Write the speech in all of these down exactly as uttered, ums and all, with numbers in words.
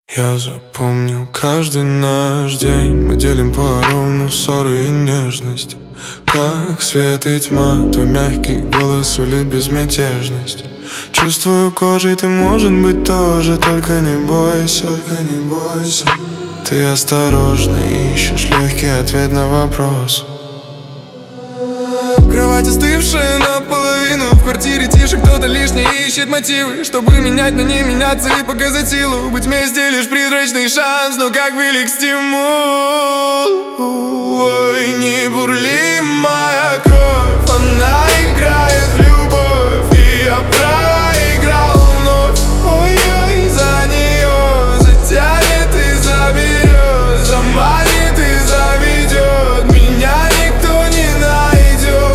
Я запомнил каждый наш день. Мы делим поровну ссоры и нежность. Как свет и тьма, твой мягкий голос сулит безмятежность. Чувствую кожей, ты, может быть, тоже. Только не бойся, только не бойся. Ты осторожно ищешь легкий ответ на вопрос. Кровать остывшая наполовину. В квартире тише, кто-то лишний ищет мотивы, чтобы менять, но не меняться и показать силу. Быть вместе лишь призрачный шанс, но как велик стимул. Ой, не бурли моя кровь, она играет в любовь, и я проиграл вновь. Ой-ой, за нее затянет и заберет, заманит и заведет. Меня никто не найдет.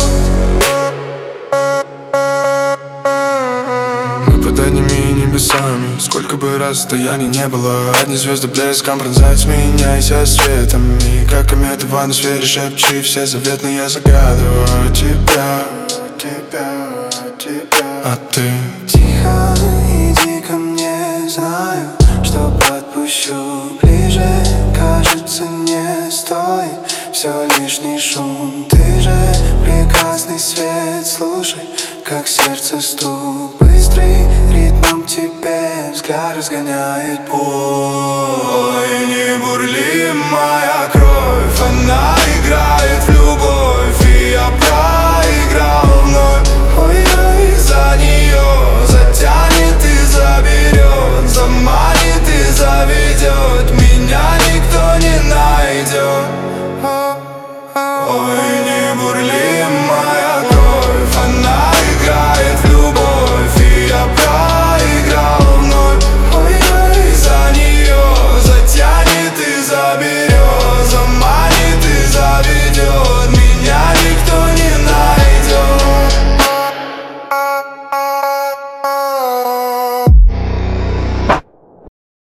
Мы под одними небесами. Сколько бы расстояний не было, одни звезды блеском пронзают, сменяйся светом. И как кометы в атмосфере шепчи все заветные загадываю тебя, тебя, тебя. А ты тихо иди ко мне, знаю, что подпущу ближе. Кажется, не стоит, все лишний шум. Ты же прекрасный свет, слушай, как сердце стук. Быстрый ритмом тебе взгляд разгоняет боль. Ой, не бурли моя кровь, она играет в